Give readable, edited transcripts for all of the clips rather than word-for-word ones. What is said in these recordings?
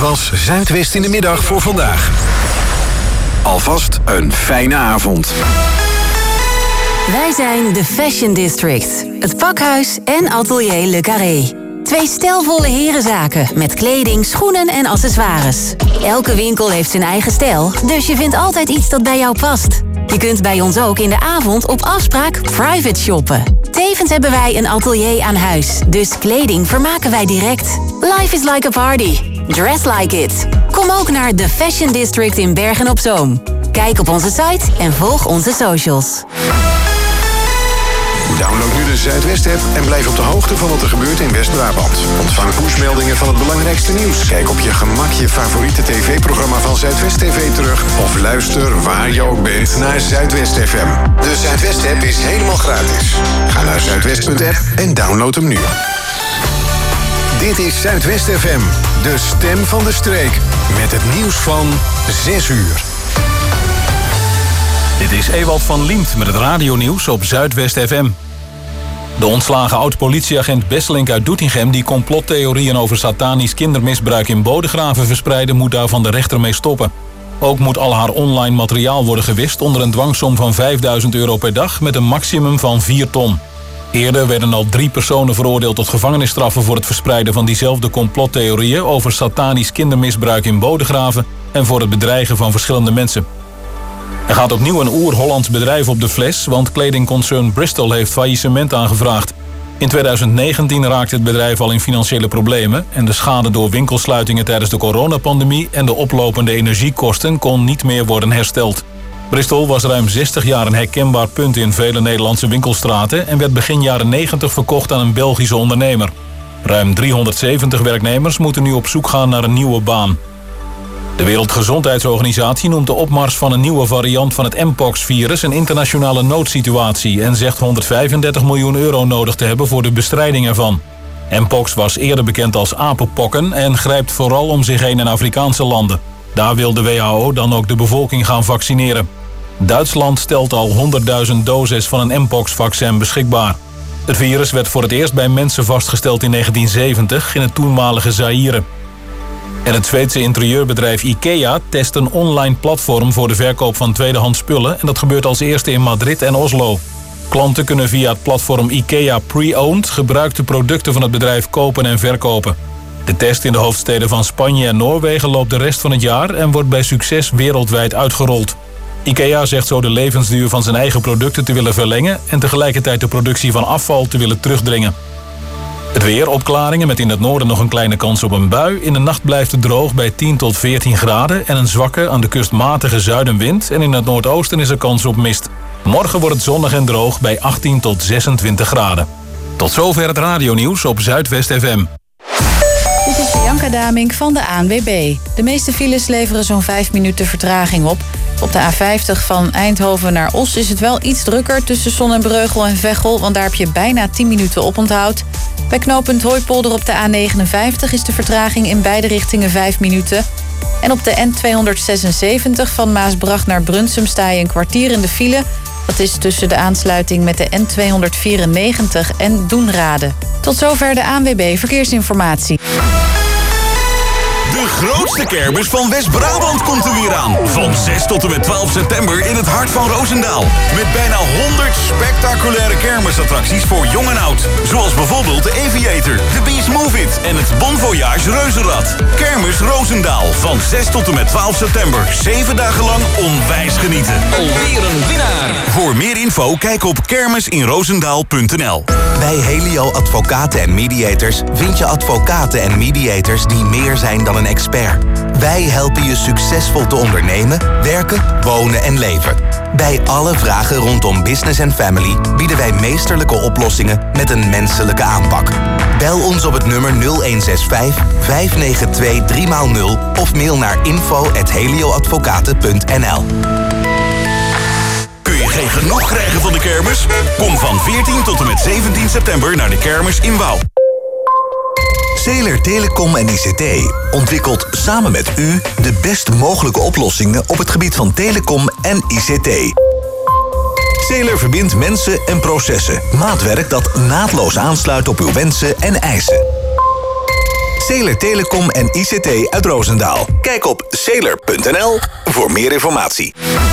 was Zuidwest in de middag voor vandaag. Alvast een fijne avond. Wij zijn de Fashion District, het pakhuis en atelier Le Carré. 2 stijlvolle herenzaken met kleding, schoenen en accessoires. Elke winkel heeft zijn eigen stijl, dus je vindt altijd iets dat bij jou past. Je kunt bij ons ook in de avond op afspraak private shoppen. Tevens hebben wij een atelier aan huis, dus kleding vermaken wij direct. Life is like a party. Dress like it. Kom ook naar de Fashion District in Bergen-op-Zoom. Kijk op onze site en volg onze socials. Download nu de Zuidwest-app en blijf op de hoogte van wat er gebeurt in West-Brabant. Ontvang pushmeldingen van het belangrijkste nieuws. Kijk op je gemak je favoriete tv-programma van Zuidwest TV terug. Of luister waar je ook bent naar Zuidwest FM. De Zuidwest-app is helemaal gratis. Ga naar zuidwest.app en download hem nu. Dit is Zuidwest FM, de stem van de streek. Met het nieuws van 6 uur. Dit is Ewald van Liemt met het radionieuws op Zuidwest FM. De ontslagen oud-politieagent Besselink uit Doetinchem, die complottheorieën over satanisch kindermisbruik in Bodegraven verspreidde, moet daar van de rechter mee stoppen. Ook moet al haar online materiaal worden gewist onder een dwangsom van €5.000 per dag met een maximum van 4 ton. Eerder werden al 3 personen veroordeeld tot gevangenisstraffen voor het verspreiden van diezelfde complottheorieën over satanisch kindermisbruik in Bodegraven en voor het bedreigen van verschillende mensen. Er gaat opnieuw een oer-Hollands bedrijf op de fles, want kledingconcern Bristol heeft faillissement aangevraagd. In 2019 raakte het bedrijf al in financiële problemen en de schade door winkelsluitingen tijdens de coronapandemie en de oplopende energiekosten kon niet meer worden hersteld. Bristol was ruim 60 jaar een herkenbaar punt in vele Nederlandse winkelstraten en werd begin jaren 90 verkocht aan een Belgische ondernemer. Ruim 370 werknemers moeten nu op zoek gaan naar een nieuwe baan. De Wereldgezondheidsorganisatie noemt de opmars van een nieuwe variant van het Mpox-virus een internationale noodsituatie en zegt €135 miljoen nodig te hebben voor de bestrijding ervan. Mpox was eerder bekend als apenpokken en grijpt vooral om zich heen in Afrikaanse landen. Daar wil de WHO dan ook de bevolking gaan vaccineren. Duitsland stelt al 100.000 doses van een Mpox-vaccin beschikbaar. Het virus werd voor het eerst bij mensen vastgesteld in 1970 in het toenmalige Zaïre. En het Zweedse interieurbedrijf IKEA test een online platform voor de verkoop van tweedehands spullen en dat gebeurt als eerste in Madrid en Oslo. Klanten kunnen via het platform IKEA Pre-Owned gebruikte producten van het bedrijf kopen en verkopen. De test in de hoofdsteden van Spanje en Noorwegen loopt de rest van het jaar en wordt bij succes wereldwijd uitgerold. IKEA zegt zo de levensduur van zijn eigen producten te willen verlengen en tegelijkertijd de productie van afval te willen terugdringen. Het weer, opklaringen met in het noorden nog een kleine kans op een bui. In de nacht blijft het droog bij 10 tot 14 graden... en een zwakke, aan de kust matige zuidenwind. En in het noordoosten is er kans op mist. Morgen wordt het zonnig en droog bij 18 tot 26 graden. Tot zover het radionieuws op Zuidwest FM. Dit is Bianca Damink van de ANWB. De meeste files leveren zo'n 5 minuten vertraging op. Op de A50 van Eindhoven naar Os is het wel iets drukker tussen Sonnenbreugel en Veghel, want daar heb je bijna 10 minuten oponthoud. Bij knooppunt Hooipolder op de A59 is de vertraging in beide richtingen 5 minuten. En op de N276 van Maasbracht naar Brunsum sta je een kwartier in de file. Dat is tussen de aansluiting met de N294 en Doenrade. Tot zover de ANWB Verkeersinformatie. De grootste kermis van West-Brabant komt er weer aan. Van 6 tot en met 12 september in het hart van Roosendaal. Met bijna 100 spectaculaire kermisattracties voor jong en oud. Zoals bijvoorbeeld de Aviator, de Beast Move It en het Bon Voyage Reuzenrad. Kermis Roosendaal van 6 tot en met 12 september. 7 dagen lang onwijs genieten. Alweer een winnaar. Voor meer info kijk op kermisinroosendaal.nl. Bij Helio Advocaten en Mediators vind je advocaten en mediators die meer zijn dan een expert. Wij helpen je succesvol te ondernemen, werken, wonen en leven. Bij alle vragen rondom business en family bieden wij meesterlijke oplossingen met een menselijke aanpak. Bel ons op het nummer 0165 592 3x0 of mail naar info@helioadvocaten.nl. Kun je geen genoeg krijgen van de kermis? Kom van 14 tot en met 17 september naar de kermis in Wouw. Zeeler Telecom en ICT ontwikkelt samen met u de best mogelijke oplossingen op het gebied van telecom en ICT. Zeeler verbindt mensen en processen. Maatwerk dat naadloos aansluit op uw wensen en eisen. Sailor Telecom en ICT uit Roosendaal. Kijk op sailor.nl voor meer informatie.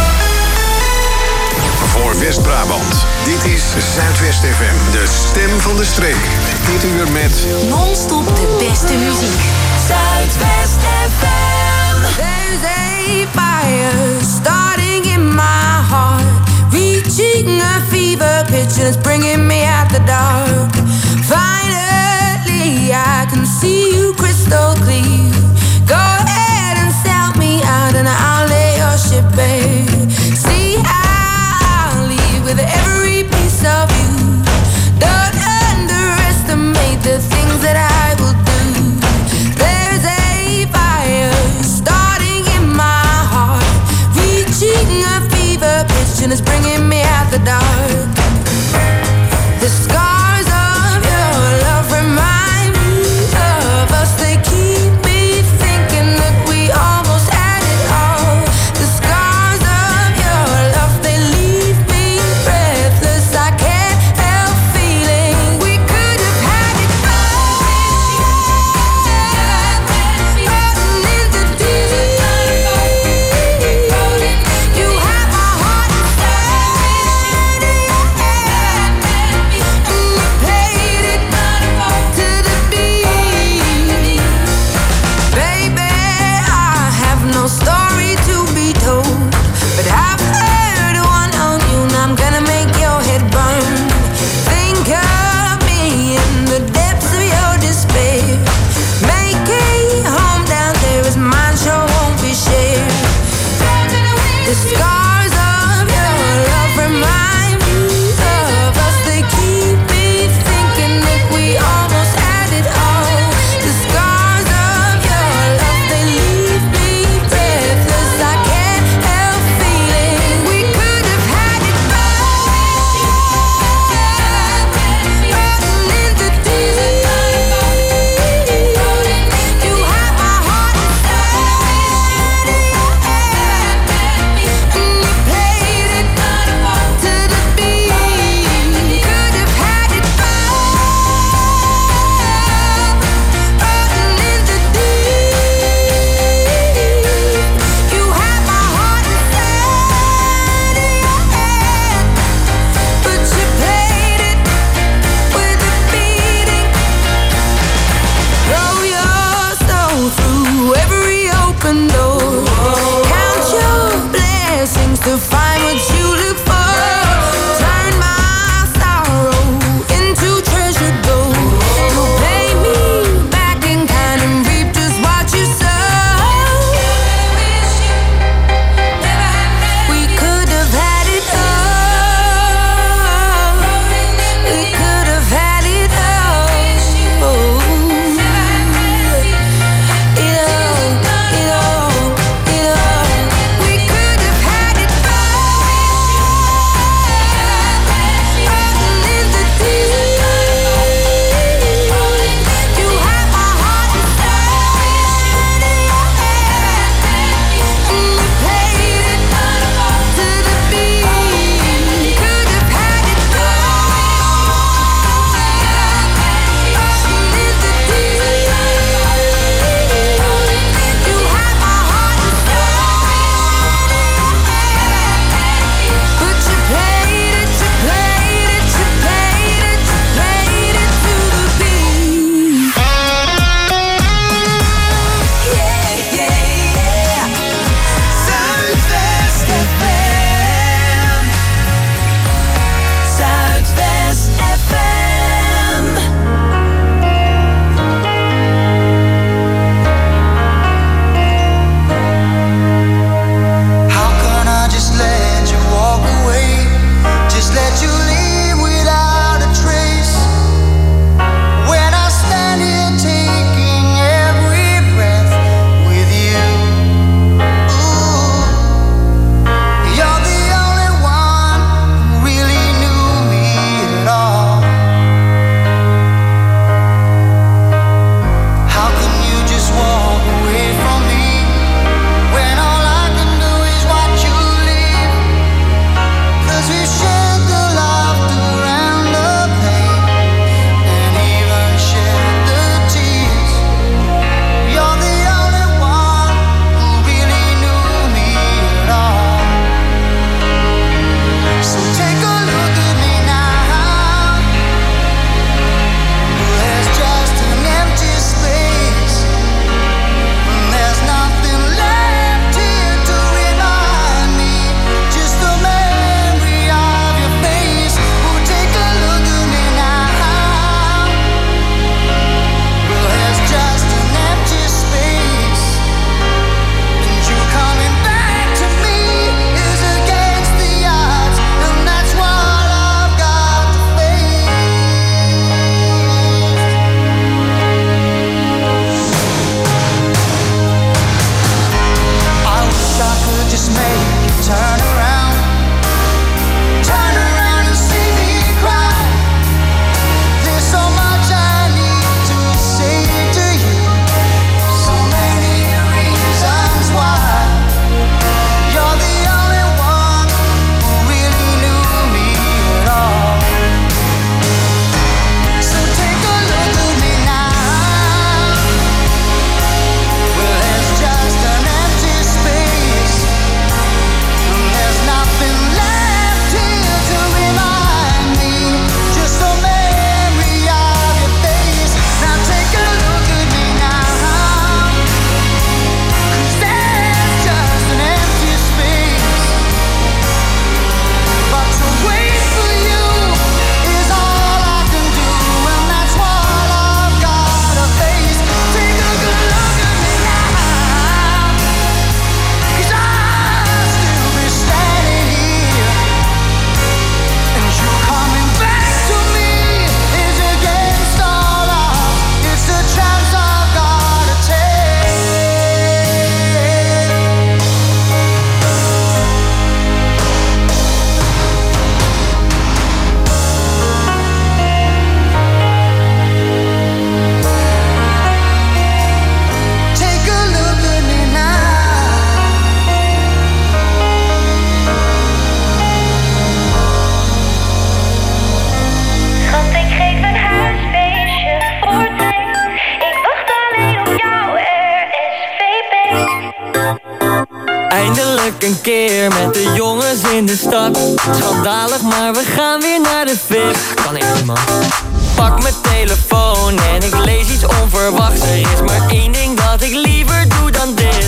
Voor West-Brabant. Dit is Zuidwest FM, de stem van de streek. Dit uur met Non-stop de beste muziek. Zuidwest FM. There's a fire starting in my heart, reaching a fever pitch and it's bringing me out the dark. Finally, I can see you crystal clear. Go ahead and sell me out and I'll lay your ship bare. See, I'll leave with every piece of you. Don't underestimate the things that I will do. There's a fire starting in my heart, reaching a fever pitch and it's bringing me out the dark. The scars of your love remind me of us. They keep me thinking that we almost had it all. The scars of your love, they leave me breathless. I can't help feeling we could have had it all. Floating in the deep, you have my heart inside, and you played it to the beat. Baby, I have no story to be told, but I've heard one on you and I'm gonna make your head burn. Think of me in the depths of your despair. Make a home down there as mine sure won't be shared. The scars of your love remind me of us. They keep me thinking that we almost had it all. The scars of your love, they leave me breathless. I can't help feeling we could have had it all. Floating in the deep, you have my heart inside, and you played it to the beat. Could have had it all. Floating in the deep, you have my heart inside of your head, but you played it with a beating. Throw your soul through every open door. Count your blessings to find what you look for. Turn my sorrow into treasured gold. You'll pay me back in kind and reap just what you sow. We could have had it all. We could have had it all. We could have had it all. alles in de stad. Schandalig, maar we gaan weer naar de fit. Kan echt niet, man. Pak mijn telefoon en ik lees iets onverwachts. Er is maar één ding dat ik liever doe dan dit.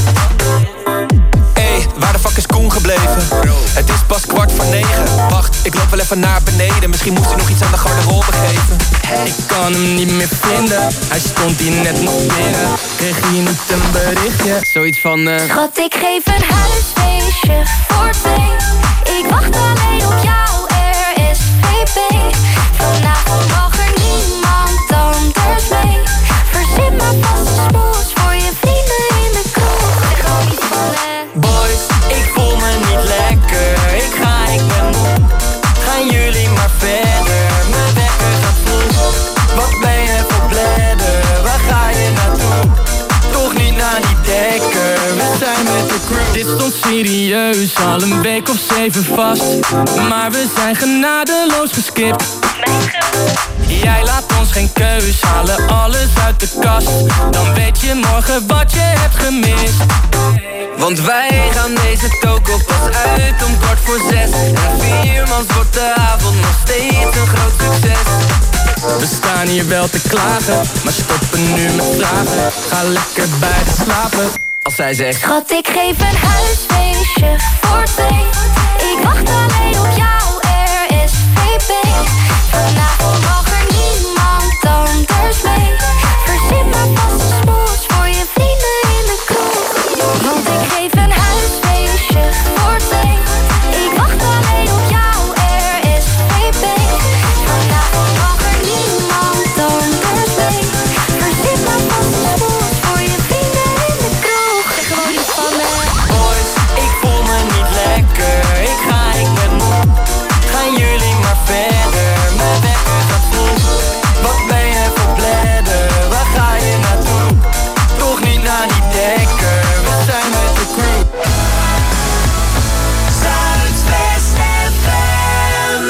Hey, waar de fuck is Koen gebleven? Het is pas 8:45. Wacht, ik loop wel even naar beneden. Misschien moest hij nog iets aan de garderobe geven. Ik kan hem niet meer vinden. Hij stond hier net nog binnen. Kreeg hier niet een berichtje? Zoiets van Schat, ik geef een huisfeestje voor 2. Ik wacht alleen op jou, RSVP. Vanavond mag er niemand anders mee. Verzin maar vast een smoes voor je vrienden in de kroeg. Zeg gewoon iets van boys, ik voel me niet lekker. Ik ben moe. Gaan jullie maar verder. Mijn wekker gaat vroeg. Wat ben je voor bladder? Waar ga je naartoe? Toch niet naar die dekker. We zijn met de crew. Dit stond serieus al een week of 7 vast. Maar we zijn genadeloos geskipt. Jij laat ons geen keus, halen alles uit de kast. Dan weet je morgen wat je hebt gemist. Want wij gaan deze toko pas uit om 5:45. En 4 mans wordt de avond nog steeds een groot succes. We staan hier wel te klagen, maar stoppen nu met vragen. Ga lekker bij de slapen, als zij zegt: schat, ik geef een huisfeestje voor 2. Ik wacht alleen op jou, RSVP. Vanavond mag er niemand anders mee. Verzin maar vast een smoes voor je vrienden in de kroeg. Want ik geef een huisfeestje voor 2. Ik wacht alleen op jou, RSVP. Vanavond mag er niemand anders mee. Verzin maar vast een smoes voor je vrienden in de kroeg. Zeg gewoon iets van me. Boys, ik voel me niet lekker. Ik ben moe. Gaan jullie maar verder. Mijn wekker gaat vroeg. Wat ben je voor bladder? Waar ga je naartoe? Toch niet naar die dekker. We zijn met de crew. Zuidwest FM.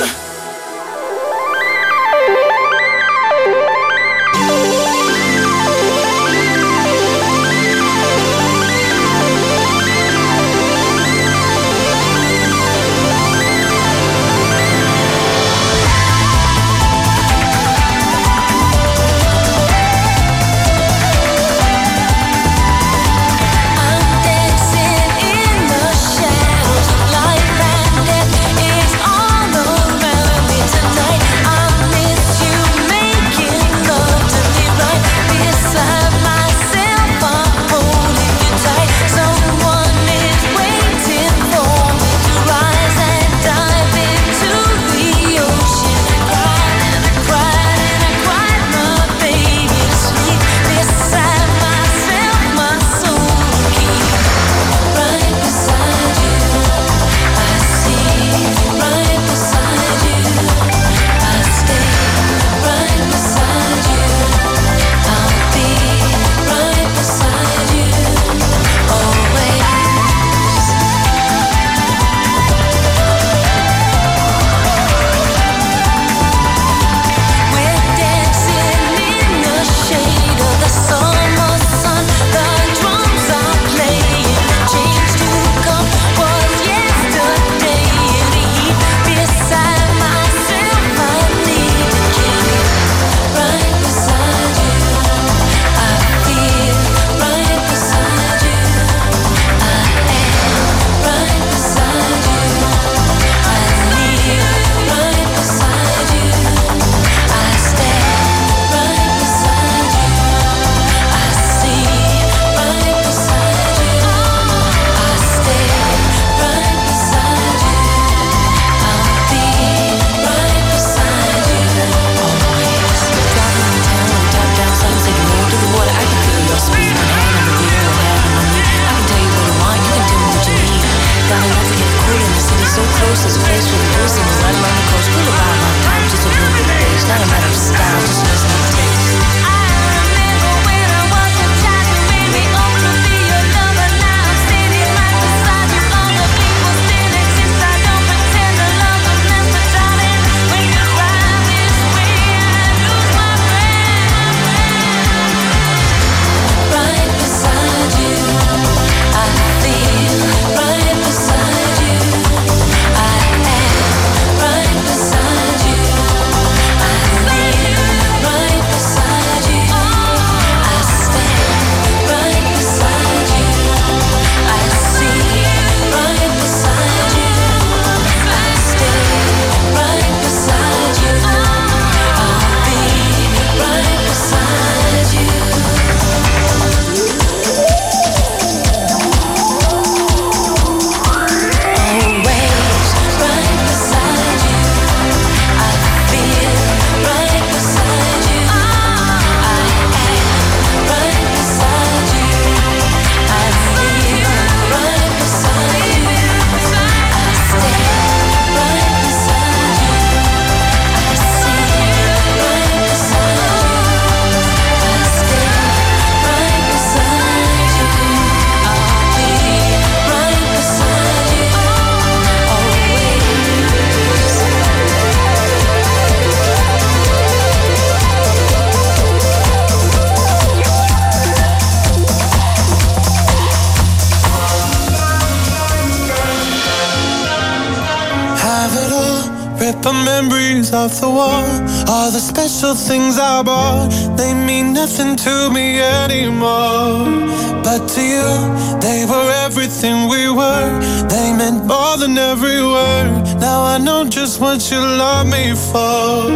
Rip the memories of the war. All the special things I bought, they mean nothing to me anymore. But to you, they were everything we were. They meant more than every word. Now I know just what you love me for.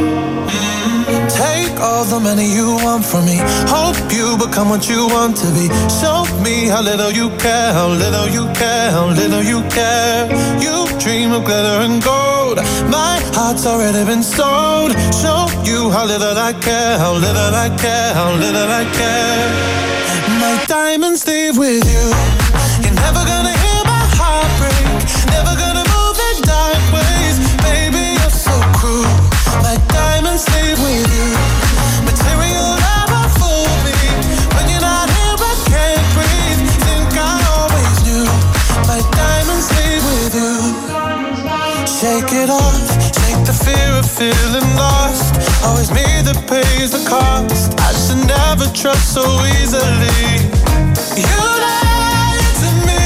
Take all the money you want from me. Hope you become what you want to be. Show me how little you care, how little you care, how little you care. You dream of glitter and gold. My heart's already been sold. Show you how little I care, how little I care, how little I care. My diamonds leave with you. You're never gonna hear my heart break. Never gonna move in dark ways. Baby, you're so cruel. My diamonds leave with you. Material never fool me. When you're not here, I can't breathe. Think I always knew. My diamonds leave with you. Shake it off. Shake the fear of feeling lost. Always me that pays the cost. I should never trust so easily. You lied to me.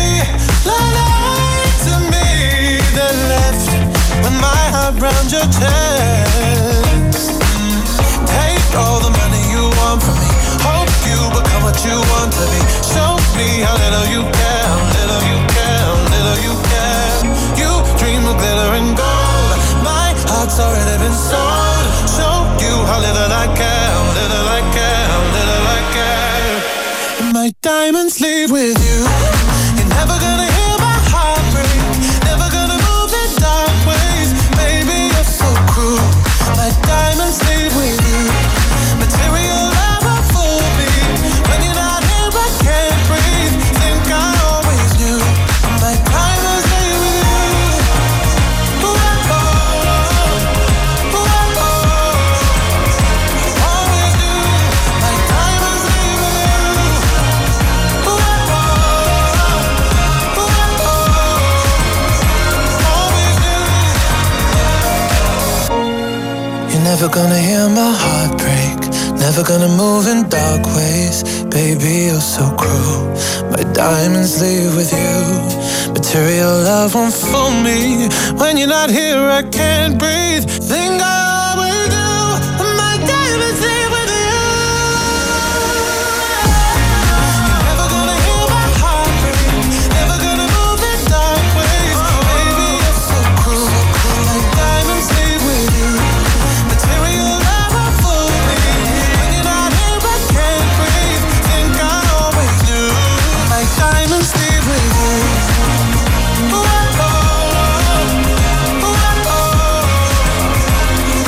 Lied to me. Then left with my heart round your chest. Take all the money you want from me. Hope you become what you want to be. Show me how little you care, how little you care, how little you care. You dream of glitter and gold. My heart's already been sold. Show you how little I care, how little I care, how little I care. My diamonds leave with you. You're never gonna hear my heart break. Never gonna move in dark ways. Baby, you're so cruel. My diamonds leave with you. Material never fool me. When you're not here, I can't breathe. Think I always knew. My diamonds leave with you. Ooh, oh, oh. Ooh, oh, oh. Always knew. My diamonds leave with you. Ooh, oh, oh. Ooh, oh, oh. Always knew. You're never gonna hear my heart break. Never gonna move in dark ways. Baby, you're so cruel. My diamonds leave with you. Material love won't fool me. When you're not here, I can't breathe. Think I always do. My diamonds leave with you. You're never gonna hear my heart break. Never gonna move in dark ways. Baby, you're so cruel. My diamonds leave with you. Material love won't fool me. When you're not here, I can't breathe. Think I always knew. My diamonds leave with you. Ooh, oh, oh. Ooh, oh, oh.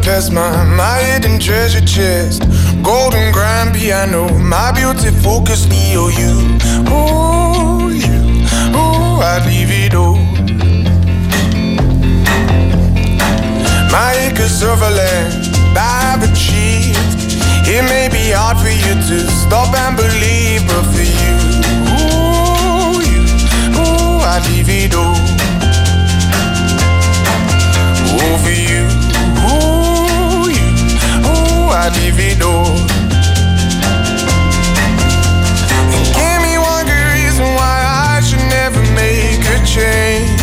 Budapest, my hidden treasure chest. Golden grand piano, my beauty focus, EOU. Ooh, you, ooh, I'd leave it all. My acres of land I've achieved. It may be hard for you to stop and believe, but for you, ooh, I'd leave it all. Oh, for you, ooh, I'd leave it all. And give me one good reason why I should never make a change.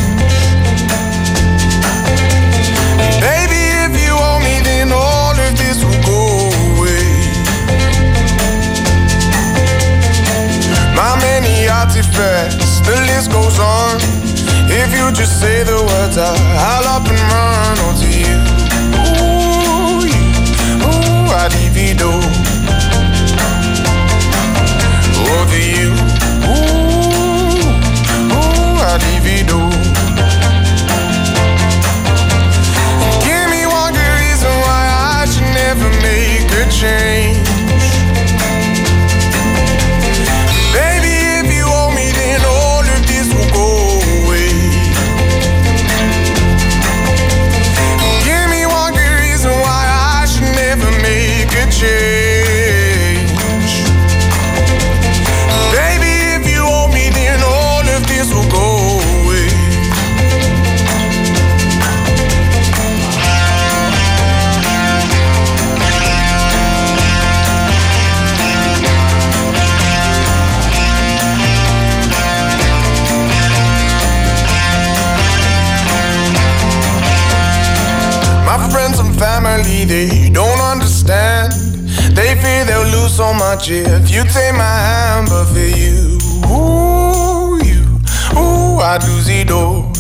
Baby, if you owe me, then all of this will go away. My many artifacts, the list goes on. If you just say the words, I'll up and run onto you. Ooh, I'd leave it all. Over you. Ooh, I'd leave it all. Never make a change. Baby, if you owe me, then all of this will go away. Give me one good reason why I should never make a change. Baby, if you owe me, then all of this will go away. Friends and family, they don't understand. They fear they'll lose so much if you take my hand. But for you, ooh, I'd lose it all.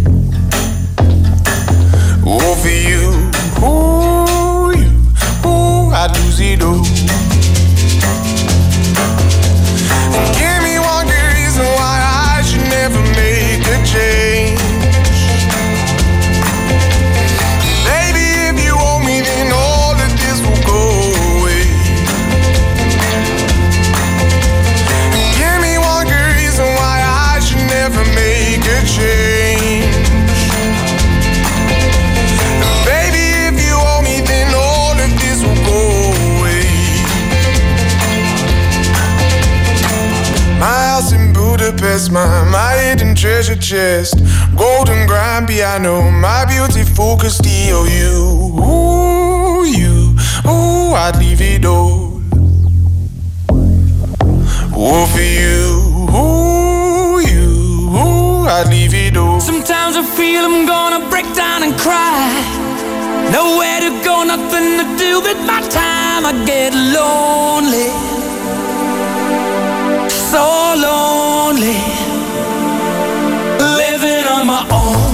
Oh, for you, ooh, I'd lose it all. And give me one good reason why I should never make a change. Then all of this will go away. Give me one good reason why I should never make a change. Baby, if you owe me, then all of this will go away. My house in Budapest, my hidden treasure chest. Golden grand piano, my beauty focus, EOU. Ooh, I'd leave it all. Oh, for you, ooh, I'd leave it all. Sometimes I feel I'm gonna break down and cry. Nowhere to go, nothing to do but my time. I get lonely, so lonely, living on my own.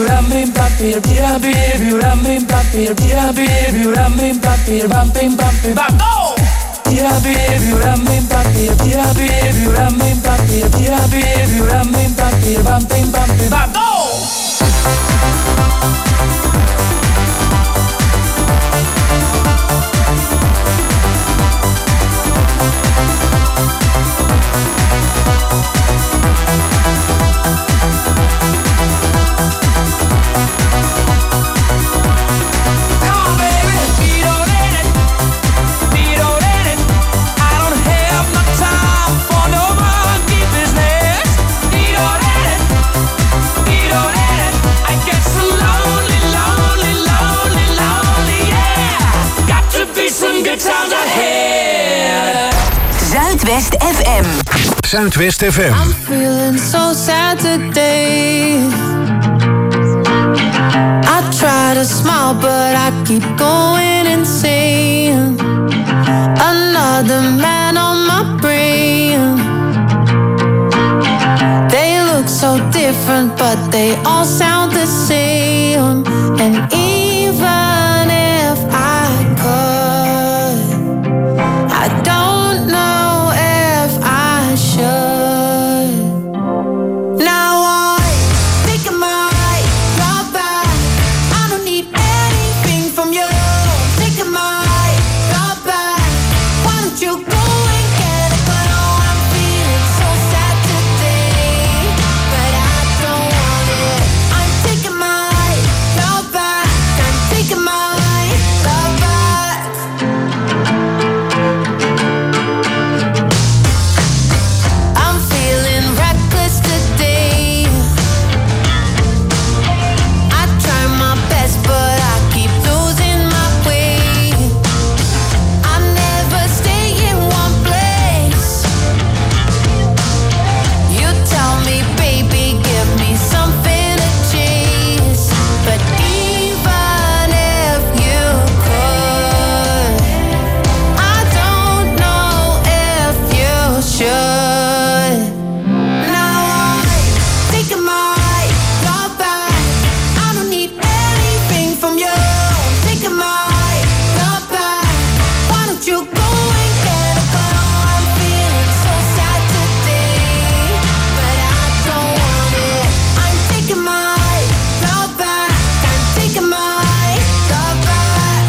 Zuidwest FM. Zuidwest FM. I'm feeling so sad today. I try to smile, but I keep going insane. Another man on my brain. They look so different, but they all sound the same. And even if I could, I don't know if I should. Now I think I might drop back. I don't need anything from you. Think I might drop back. Why don't you go and get it? But oh, I'm feeling so sad today, but I don't want it. I'm taking my love back. I'm taking my love back. I'm feeling reckless today. I try my best, but I keep losing my way. I never stay in one place. You tell me, baby, give me something to chase. But even if you could, I don't know if you should. Now I think I might drop back. I don't need anything from you. Think I might drop back. Why don't you go and get it? But oh, I'm feeling so sad today, but I don't want it. I'm taking my love back. I'm taking my love back.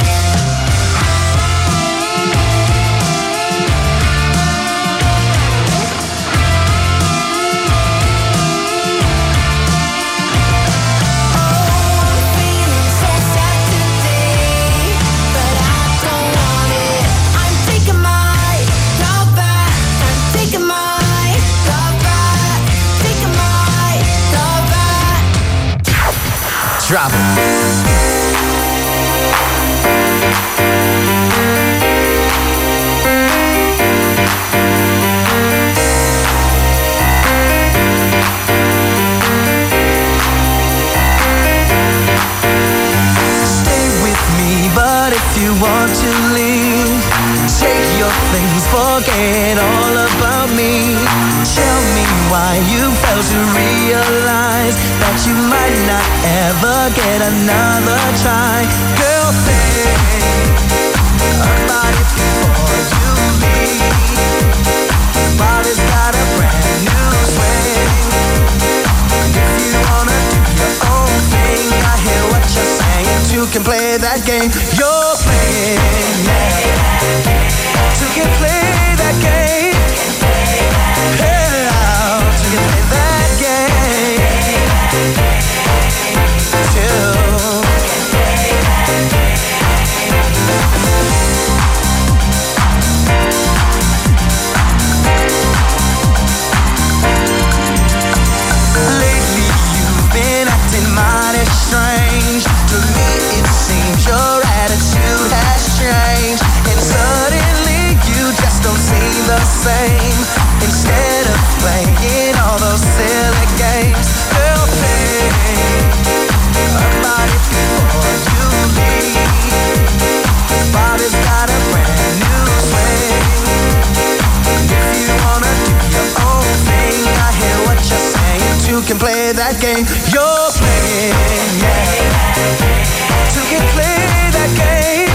Feeling so sad today, but I don't want it. I'm taking my love back. I'm taking my love back. Taking my love back. Drop it. Stay with me, but if you want to leave, take your things, forget all about me. Tell me why you failed to realize that you might not ever get another try. Girl, think about it before you leave. Body's got a brand new swing. If you wanna do your own thing, I hear what you're saying. You can play that game you're playing. You can play that game. Hey, you can play that game too. Lately you've been acting mighty strange. To me it seems your attitude has changed, and suddenly you just game you're playing, yeah. Two can play that game.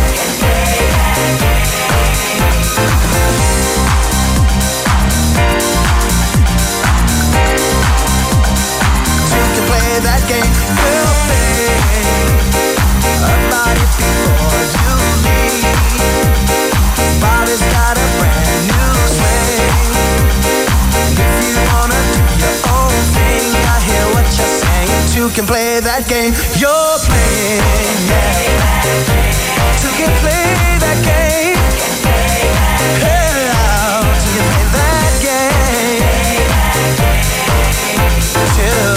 Two can play that game you're playing. About it before you leave. Bobby's got a brand new swing. If you wanna do your own thing, I hear what you're saying. Two can play that game you're playing, yeah. Two can play that game. Hey, two can play that game. Two.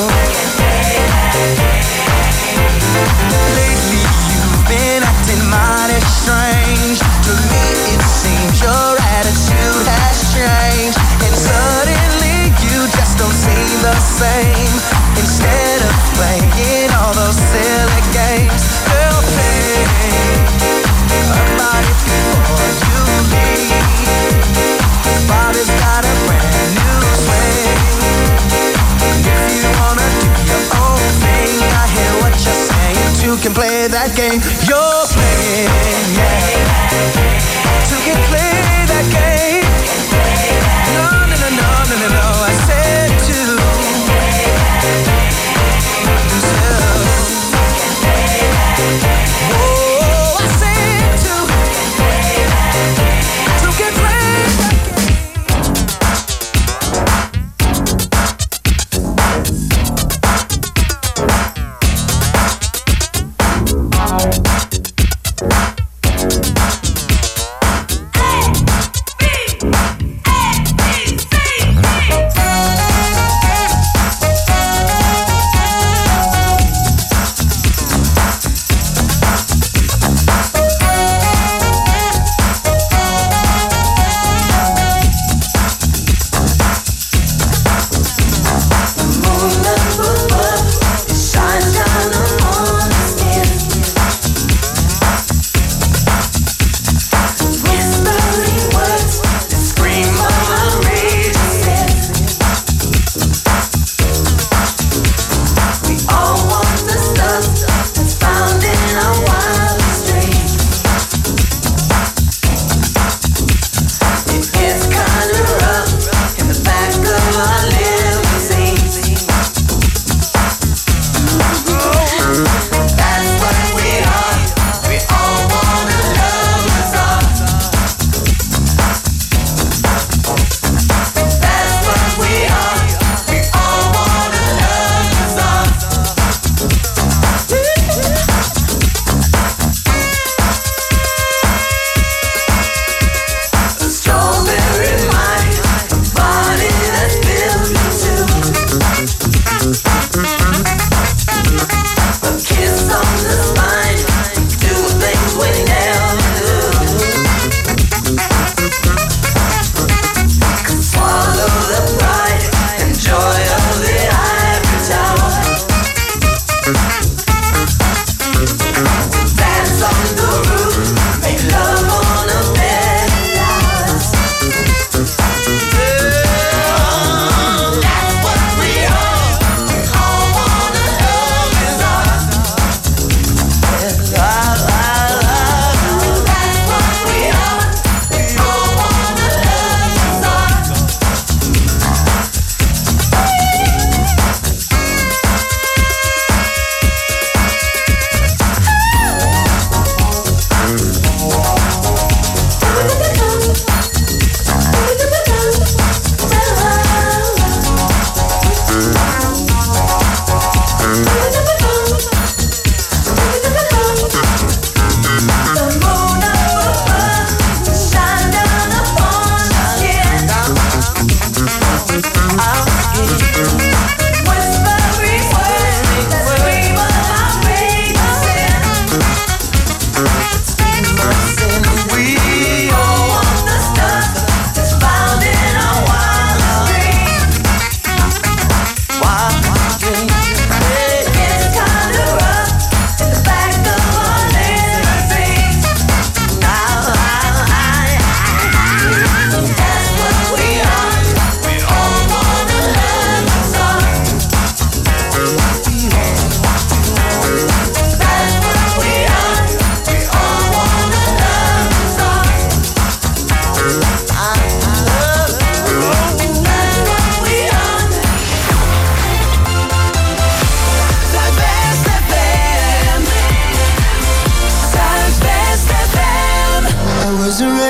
Lately you've been acting mighty strange. To me it seems your attitude has changed, and suddenly you just don't seem the same. Instead of playing all those silly games, girl, play about it before you leave. Bobby's got a brand new swing. If you wanna do your own thing, I hear what you're saying. Two can play that game you're playing, yeah. Two can play that game. No, no, no, no, no, no, no. I said two. Oh, I said two. Two can play that game.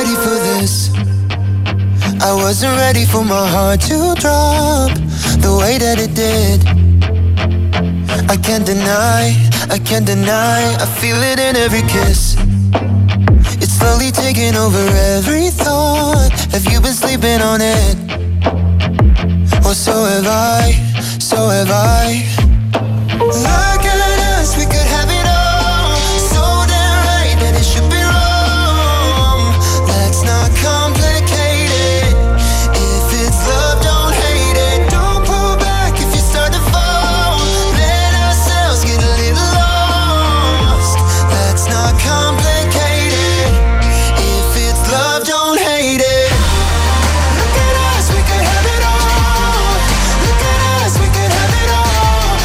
ready for this. I wasn't ready for my heart to drop the way that it did. I can't deny, I feel it in every kiss. It's slowly taking over every thought. Have you been sleeping on it? Well, so have I. Look at us, we could have it all. So damn right that it should be wrong. Let's not complicate it. If it's love, don't hate it. Don't pull back if you start to fall. Let ourselves get a little lost. Let's not complicate it. If it's love, don't hate it. Look at us, we could have it all. Look at us, we could have it all.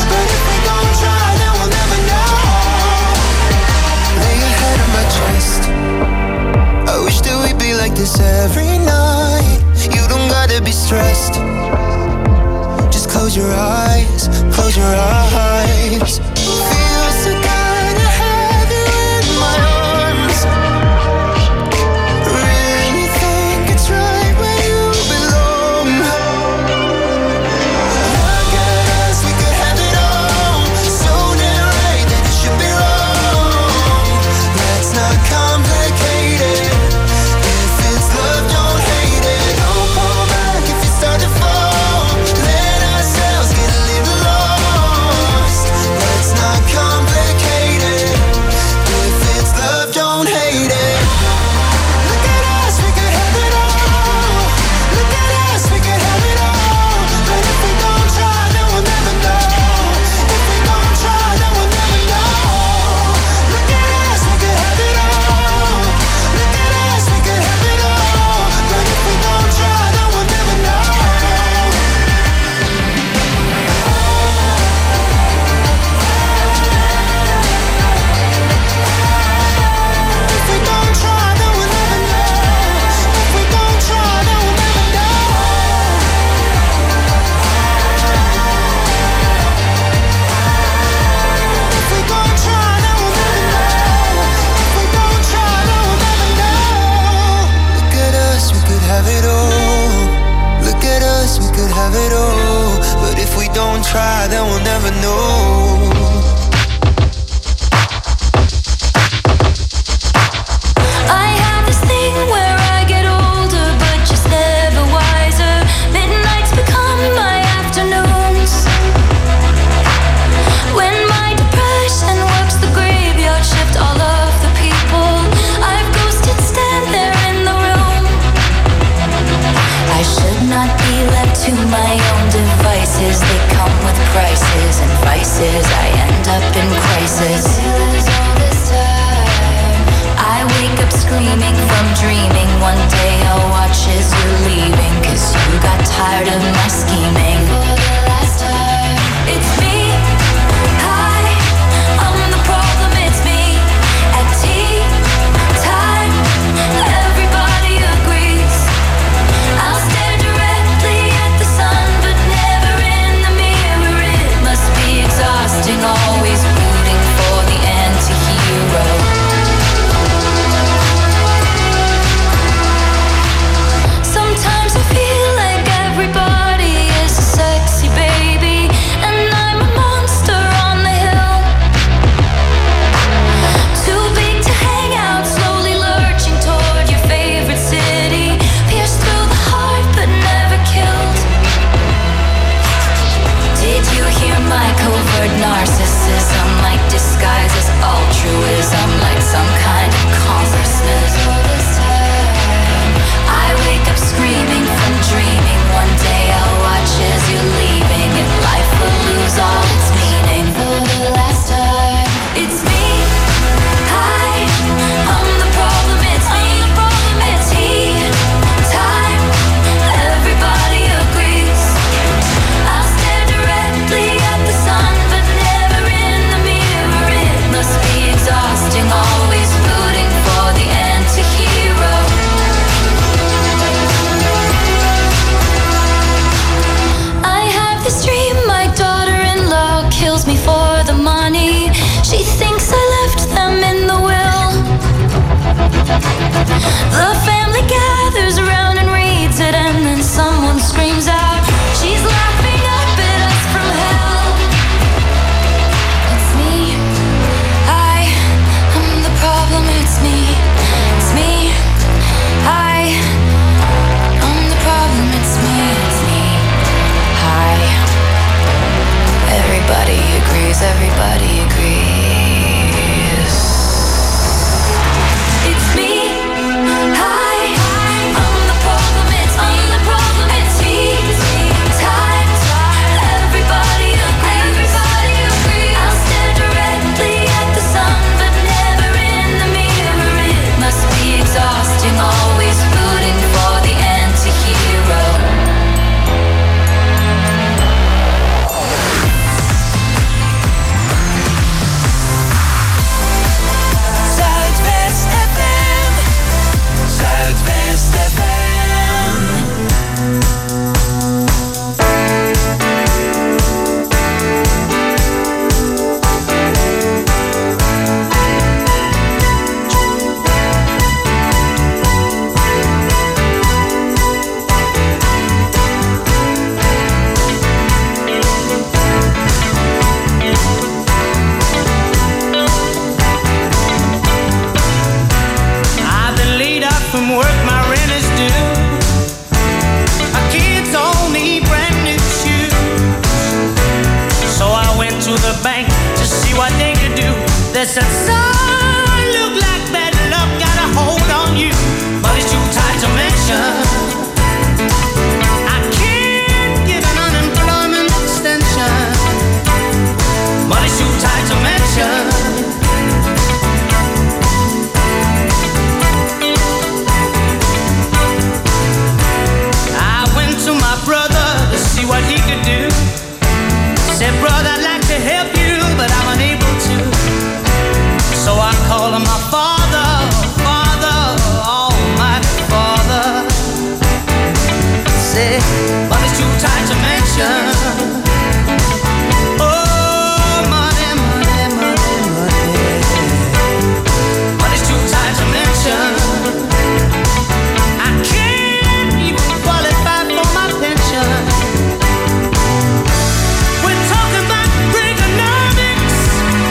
The family gathers around and reads it, and then someone screams out, she's laughing up at us from hell. It's me, I am the problem, it's me, it's me, I am the problem, it's me, hi. Everybody agrees, everybody agrees. It's me, hi, I'm the problem, it's me, the problem, it's me, time, everybody agrees, I'll stare directly at the sun, but never in the mirror. It must be exhausting, always rooting for the anti-hero. Zuidwest FM. Zuidwest FM. I've been laid up from work, my rent is due. My kids all need brand new shoes. So I went to the bank to see what they could do. They said, son, look like bad luck got a hold on you, but it's too tight to mention. I can't get an unemployment extension, but it's too tight to mention. I went to my brother to see what he could do. Said, brother, I'd like to help you, but I'm unable to. So I called him my father, father, almighty father. Said, but it's too tight to mention. Oh, money, money, money, money. But it's too tight to mention. I can't even qualify for my pension. We're talking about Reaganomics.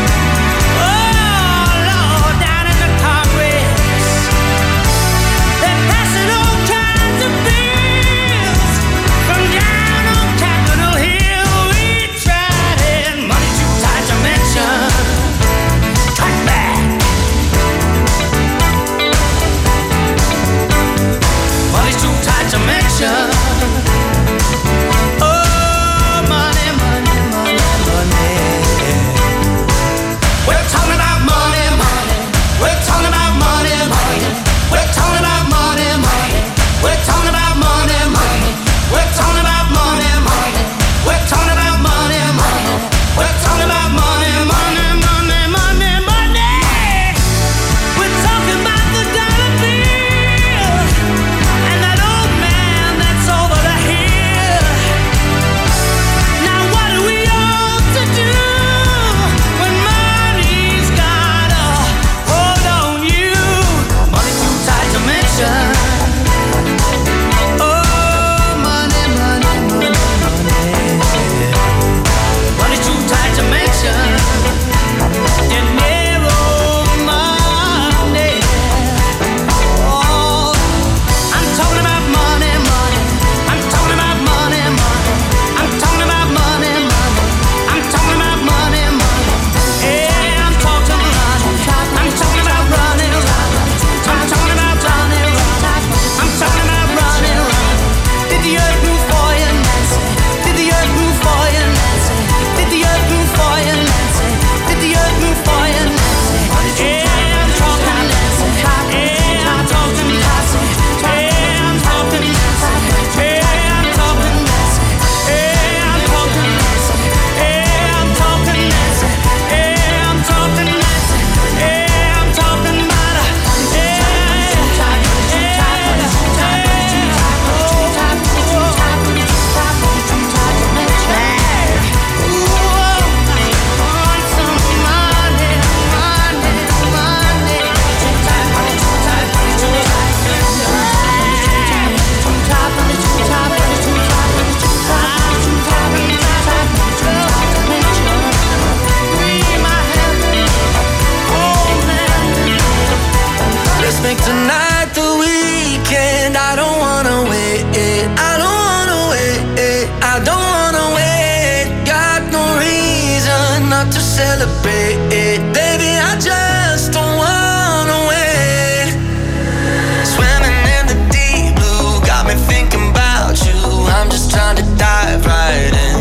celebrate it. Baby, I just don't wanna wait. Swimming in the deep blue, got me thinking about you. I'm just trying to dive right in.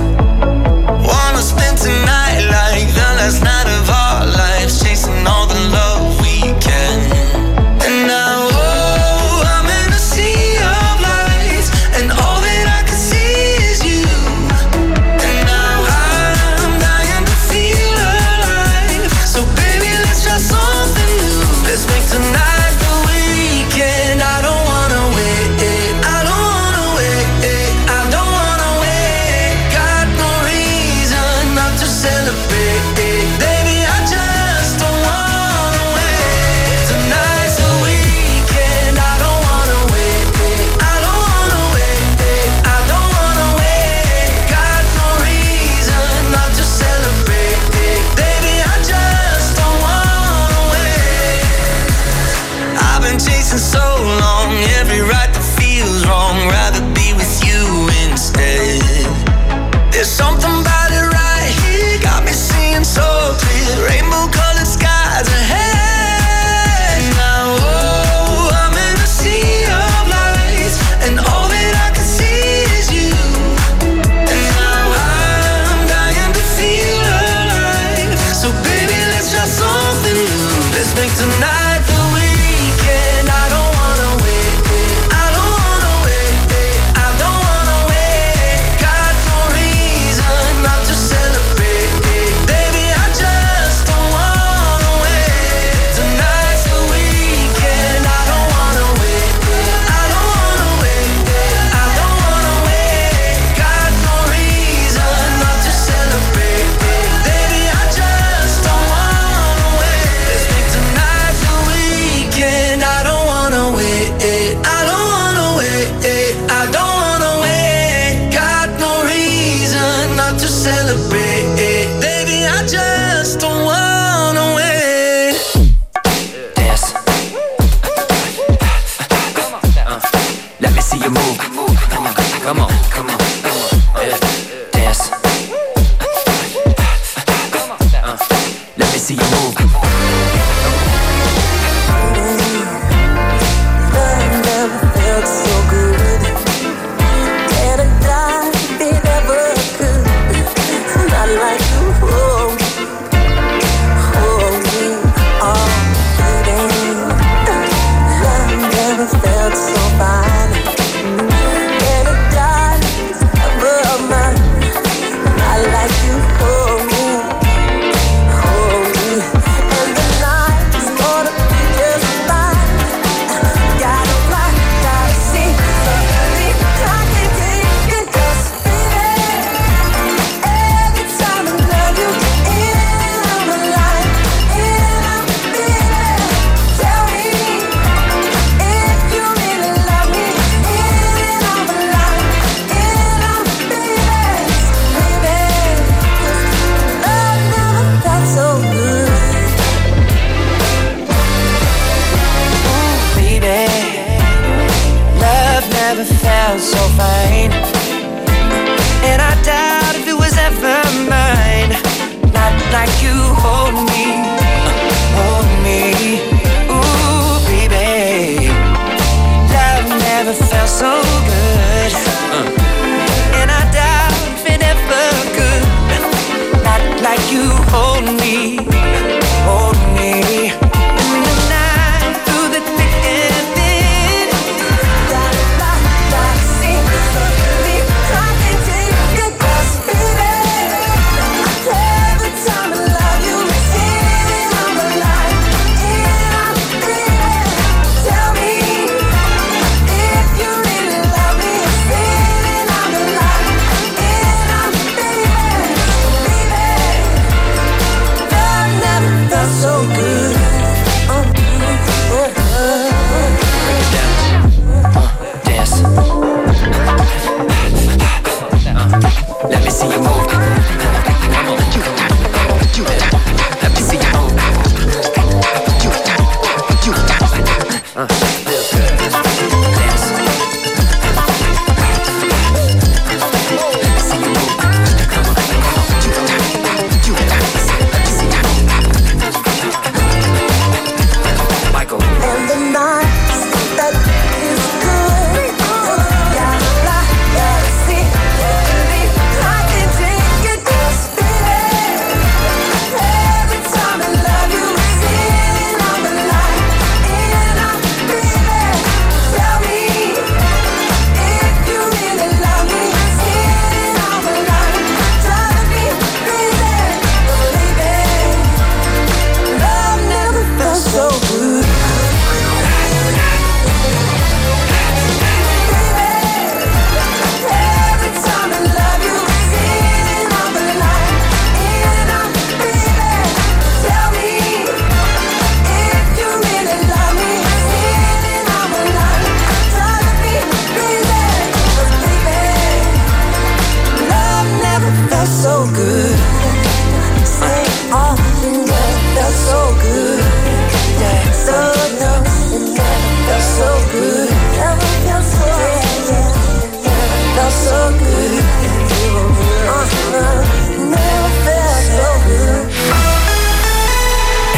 Wanna spend tonight like the last night of our lives, chasing all the love we can. And now, oh, I'm in a sea of lights, and all that I can see is you. And now I'm dying to feel alive. So baby, let's try something new. Let's make tonight the weekend. I don't wanna wait. I don't wanna wait. I don't wanna wait. Got no reason not to celebrate. Baby, I just don't wanna wait. Tonight's the weekend. I don't wanna wait. I don't wanna wait. I don't wanna wait. Got no reason not to celebrate. Baby, I just don't wanna wait. I've been chasing so long, every right that feels wrong. Rather be with you instead. There's something about it right here, got me seeing so clear. Rainbow colored skies ahead. Now, oh, I'm in a sea of lights, and all that I can see is you. And now I'm dying to feel alive. So baby, let's try something new. Let's make tonight the weekend. I don't wanna wait. I don't wanna wait. I don't wanna wait. Got no reason not to celebrate. Baby, I just don't wanna wait. Tonight's the weekend. I don't wanna wait. I don't wanna wait. I don't wanna wait. Got no reason not to celebrate. Baby, I just don't wanna wait. Let's make tonight the weekend. I don't wanna wait. I don't wanna wait. I don't wanna wait. Got no reason not to celebrate. Baby, I just don't wanna wait. Dance. Let me see you move. Come on, come on, come on. Yeah. Dance. Let me see you move. Love never felt so good. Can I die if it ever could? Not like you hold me, oh baby. Love never felt so fine. Can I die if ever mine? Not like you hold me,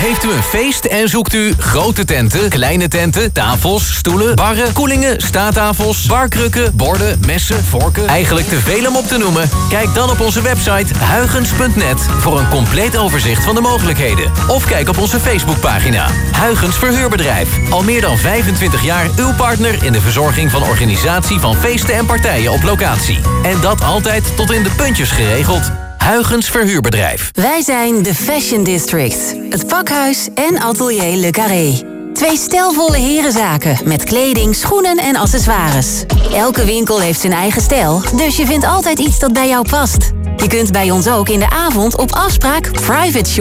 Heeft u een feest en zoekt u grote tenten, kleine tenten, tafels, stoelen, barren, koelingen, staattafels, barkrukken, borden, messen, vorken? Eigenlijk te veel om op te noemen? Kijk dan op onze website huygens.net voor een compleet overzicht van de mogelijkheden. Of kijk op onze Facebookpagina. Huygens Verhuurbedrijf. Al meer dan 25 jaar uw partner in de verzorging van organisatie van feesten en partijen op locatie. En dat altijd tot in de puntjes geregeld. Huygens Verhuurbedrijf. Wij zijn de Fashion District. Het pakhuis en atelier Le Carré. 2 stijlvolle herenzaken met kleding, schoenen en accessoires. Elke winkel heeft zijn eigen stijl, dus je vindt altijd iets dat bij jou past. Je kunt bij ons ook in de avond op afspraak private shoppen.